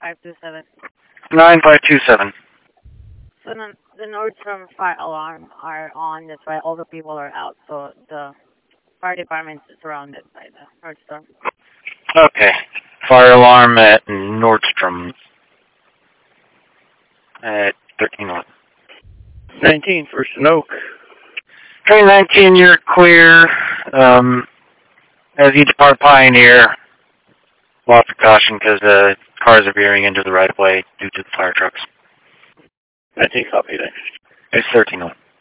9527. 9527. So the Nordstrom fire alarm are on. That's why all the people are out. So the fire department is surrounded by the Nordstrom. Okay. Fire alarm at Nordstrom at 1311. 19, First and Oak. Train 19, you're clear. As you depart Pioneer, lots of caution because cars are veering into the right of way due to the fire trucks. 19, copy that. It's 1311.